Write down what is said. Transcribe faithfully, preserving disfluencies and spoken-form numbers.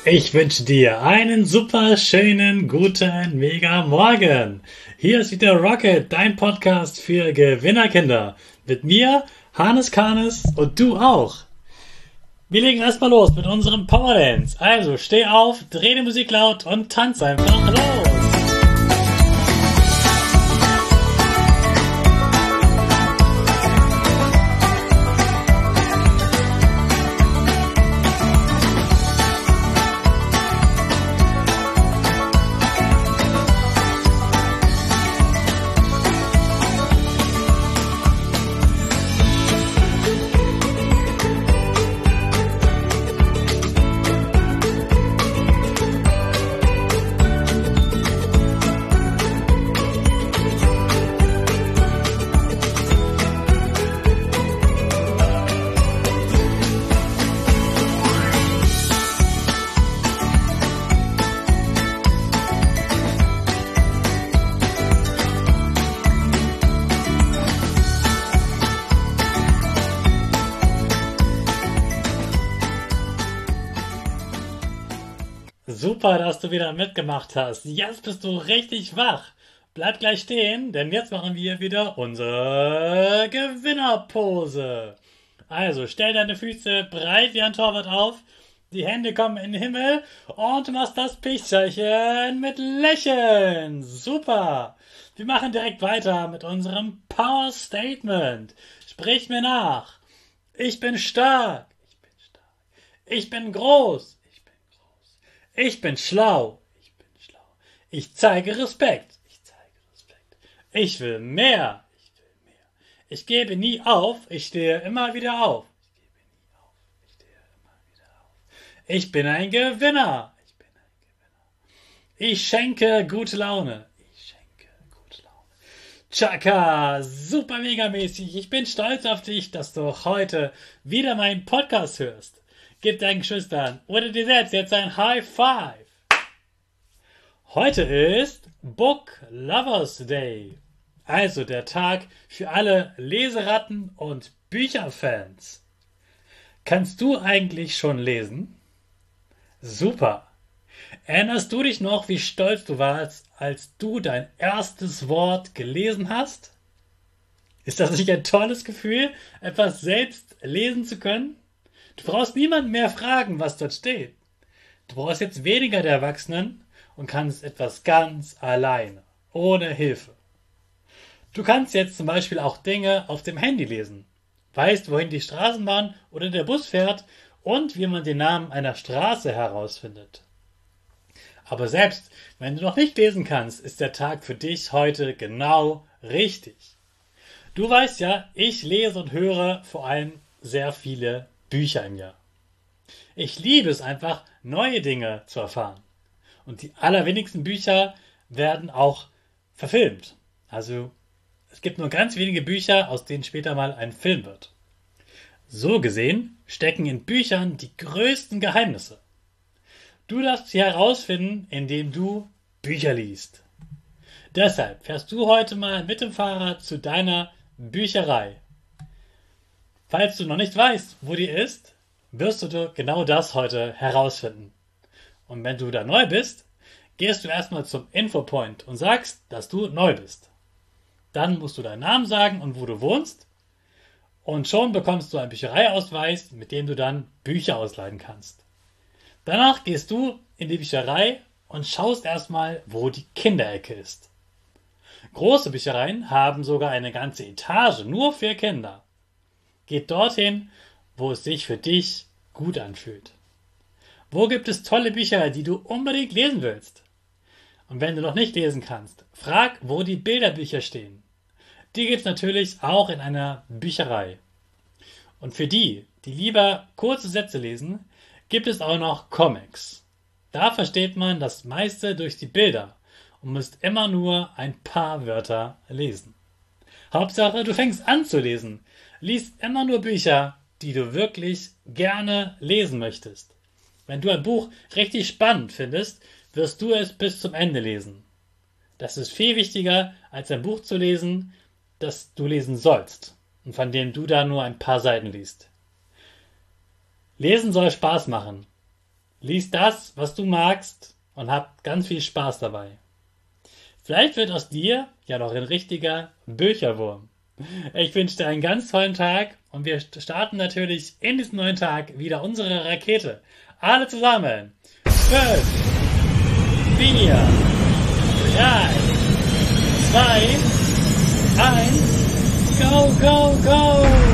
Ich wünsche dir einen super schönen, guten, mega Morgen. Hier ist wieder Rocket, dein Podcast für Gewinnerkinder. Mit mir, Hannes Karnes und du auch. Wir legen erstmal los mit unserem Power Dance. Also steh auf, dreh die Musik laut und tanz einfach los. Super, dass du wieder mitgemacht hast. Jetzt bist du richtig wach. Bleib gleich stehen, denn jetzt machen wir wieder unsere Gewinnerpose. Also stell deine Füße breit wie ein Torwart auf, die Hände kommen in den Himmel und du machst das Pichzeichen mit Lächeln. Super. Wir machen direkt weiter mit unserem Power Statement. Sprich mir nach. Ich bin stark. Ich bin stark. Ich bin groß. Ich bin schlau. Ich bin schlau. Ich zeige Respekt. Ich zeige Respekt. Ich will mehr. Ich will mehr. Ich gebe nie auf. Ich stehe immer wieder auf. Ich gebe nie auf. Ich stehe immer wieder auf. Ich bin ein Gewinner. Ich bin ein Gewinner. Ich schenke gute Laune. Ich schenke gute Laune. Chaka, super mega mäßig. Ich bin stolz auf dich, dass du heute wieder meinen Podcast hörst. Gib deinen Geschwistern oder dir selbst jetzt ein High Five. Heute ist Book Lovers Day, also der Tag für alle Leseratten und Bücherfans. Kannst du eigentlich schon lesen? Super. Erinnerst du dich noch, wie stolz du warst, als du dein erstes Wort gelesen hast? Ist das nicht ein tolles Gefühl, etwas selbst lesen zu können? Du brauchst niemanden mehr fragen, was dort steht. Du brauchst jetzt weniger der Erwachsenen und kannst etwas ganz alleine, ohne Hilfe. Du kannst jetzt zum Beispiel auch Dinge auf dem Handy lesen, weißt, wohin die Straßenbahn oder der Bus fährt und wie man den Namen einer Straße herausfindet. Aber selbst wenn du noch nicht lesen kannst, ist der Tag für dich heute genau richtig. Du weißt ja, ich lese und höre vor allem sehr viele Bücher im Jahr. Ich liebe es einfach, neue Dinge zu erfahren. Und die allerwenigsten Bücher werden auch verfilmt. Also es gibt nur ganz wenige Bücher, aus denen später mal ein Film wird. So gesehen stecken in Büchern die größten Geheimnisse. Du darfst sie herausfinden, indem du Bücher liest. Deshalb fährst du heute mal mit dem Fahrrad zu deiner Bücherei. Falls du noch nicht weißt, wo die ist, wirst du genau das heute herausfinden. Und wenn du da neu bist, gehst du erstmal zum Infopoint und sagst, dass du neu bist. Dann musst du deinen Namen sagen und wo du wohnst. Und schon bekommst du einen Büchereiausweis, mit dem du dann Bücher ausleihen kannst. Danach gehst du in die Bücherei und schaust erstmal, wo die Kinderecke ist. Große Büchereien haben sogar eine ganze Etage nur für Kinder. Geht dorthin, wo es sich für dich gut anfühlt. Wo gibt es tolle Bücher, die du unbedingt lesen willst? Und wenn du noch nicht lesen kannst, frag, wo die Bilderbücher stehen. Die gibt es natürlich auch in einer Bücherei. Und für die, die lieber kurze Sätze lesen, gibt es auch noch Comics. Da versteht man das meiste durch die Bilder und musst immer nur ein paar Wörter lesen. Hauptsache, du fängst an zu lesen. Lies immer nur Bücher, die du wirklich gerne lesen möchtest. Wenn du ein Buch richtig spannend findest, wirst du es bis zum Ende lesen. Das ist viel wichtiger, als ein Buch zu lesen, das du lesen sollst und von dem du da nur ein paar Seiten liest. Lesen soll Spaß machen. Lies das, was du magst und hab ganz viel Spaß dabei. Vielleicht wird aus dir ja noch ein richtiger Bücherwurm. Ich wünsche dir einen ganz tollen Tag und wir starten natürlich in diesen neuen Tag wieder unsere Rakete. Alle zusammen. Fünf, vier, drei, zwei, eins, go, go, go!